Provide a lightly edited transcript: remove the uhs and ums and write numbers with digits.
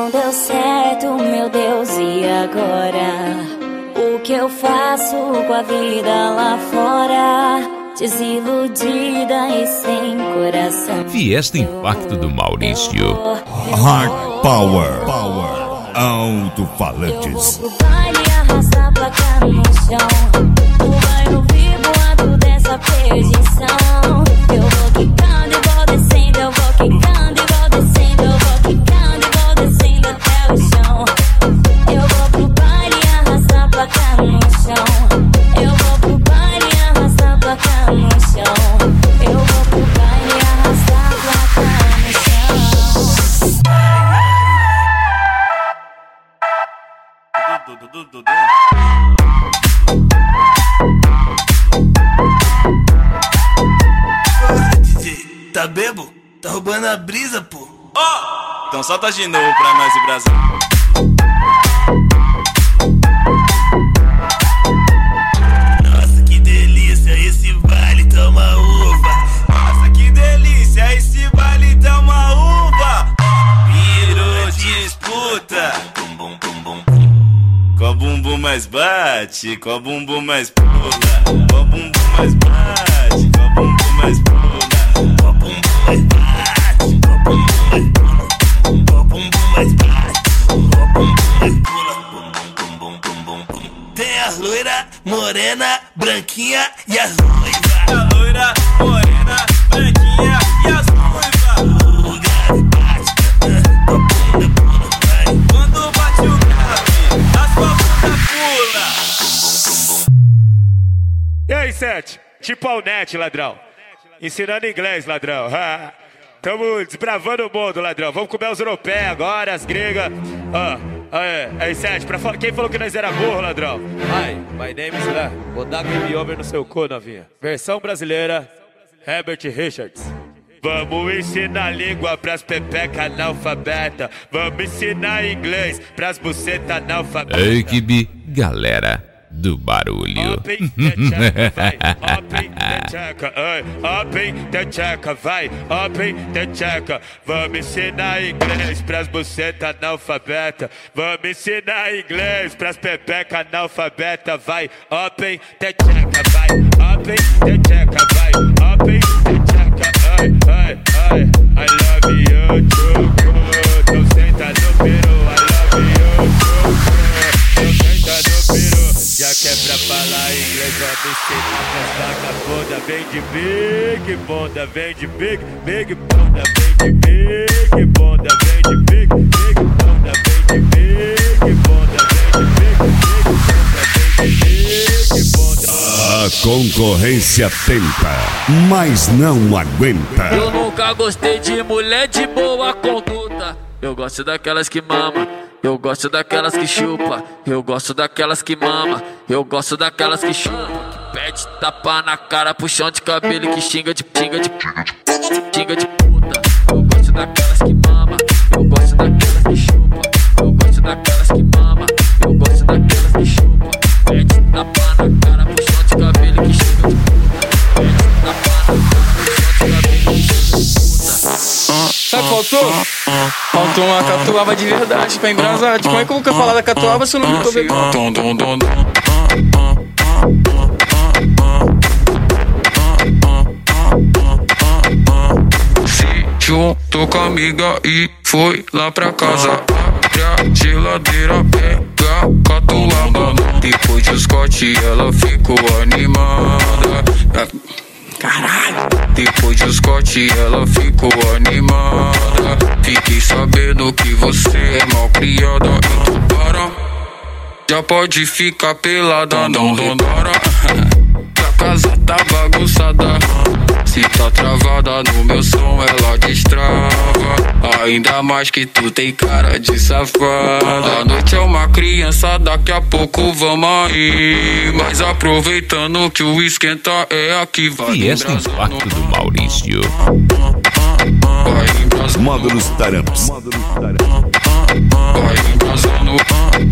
não deu certo, meu Deus, e agora? O que eu faço com a vida lá fora? Desiludida e sem coração. Fiesta Impacto do Maurício. Hard Power. Alto-falantes. Eu vou pro baile arrastar a placa no chão. O bairro vivo dessa perdição. Eu vou quicando e vou descendo. Eu vou quicando e vou descendo. Eu vou quicando e vou descendo até o chão. Eu vou pro baile arrastar a placa no chão. Eu vou pro baile arrastar a placa no chão. Eu vou pro baile arrastar a placa no chão. Tá bebo? Tá roubando a brisa, pô. Oh! Então solta de novo pra nós e Brasil. Nossa, que delícia, esse baile toma uva. Nossa, que delícia, esse baile tá uma uva. Virou disputa. Bum, bum, bum, bum, bum. Qual bumbum mais bate, qual bumbum mais pula. Qual bumbum mais bate, qual bumbum mais pula. Qual bumbum mais bate, qual bumbum mais pula. Qual bumbum mais bate, qual bumbum mais pula. Bum, bum, bum, bum, bum. Tem a loira, morena, branquinha e as ruivas. A loira, morena, branquinha e as ruivas. O grave bate, a bunda pula, vai. Quando bate o grave, a sua bunda pula. E aí, Sete? Tipo Alnet, ladrão. Ensinando inglês, ladrão. Tamo desbravando o mundo, ladrão. Vamos comer os europeus agora, as gregas. Aí, Sete, quem falou que nós era burro, ladrão? Hi, my name is Lá. Vou dar game over no seu cu, novinha. Versão brasileira, Herbert Richards. Vamos ensinar língua pras pepeca analfabeta. Vamos ensinar inglês pras buceta analfabeta. Equipe Galera do Barulho. Open the check, vai. Open the check, open the check, vai. Open the check. Vamos ensinar inglês pras buceta analfabeta. Vamos ensinar inglês pras pepeca analfabeta, vai. Open the check, vai. Open the check, vai. Open the check, I love you too good. Então senta no peru, I love you too good. Então senta no peru. Já que é pra falar inglês, vamos ensinar pras vagabundas. Vem de big bunda, vem de big bunda. Vem de big bunda, vem de big bunda. Vem de big bunda, vem de big bunda. Vem de big bunda. A concorrência tenta, mas não aguenta. Eu nunca gostei de mulher de boa conduta. Eu gosto daquelas que mama. Eu gosto daquelas que chupa. Eu gosto daquelas que mama. Eu gosto daquelas que chupa. Que pede tapa na cara, puxão de cabelo e que xinga de puta. Eu gosto daquelas que mama. Eu gosto daquelas que chupa. Eu gosto daquelas que mama. Eu gosto daquelas que chupa. Pede tapa na cara, puxão de cabelo e que xinga de puta. Pede tapa na cara, puxão de cabelo e que xinga de puta. Sabe o que faltou? Faltou uma catuaba de verdade pra embrasar. Como é que eu vou falar da catuaba se eu não tô bebendo? Se juntou com a amiga e foi lá pra casa. Abre a geladeira, pega a catuaba. Depois de Scott ela ficou animada. Caralho! Depois de Scott ela ficou animada. Fiquei sabendo que você é mal criada. Então para, já pode ficar pelada. Não repara, que a casa tá bagunçada. Se tá travada no meu som ela destrava. Ainda mais que tu tem cara de safada. A noite é uma criança, daqui a pouco vamos aí. Mas aproveitando que o esquenta é aqui, vai. Fiesta Impacto do Maurício. Módulos Taramps. Vai embrasando.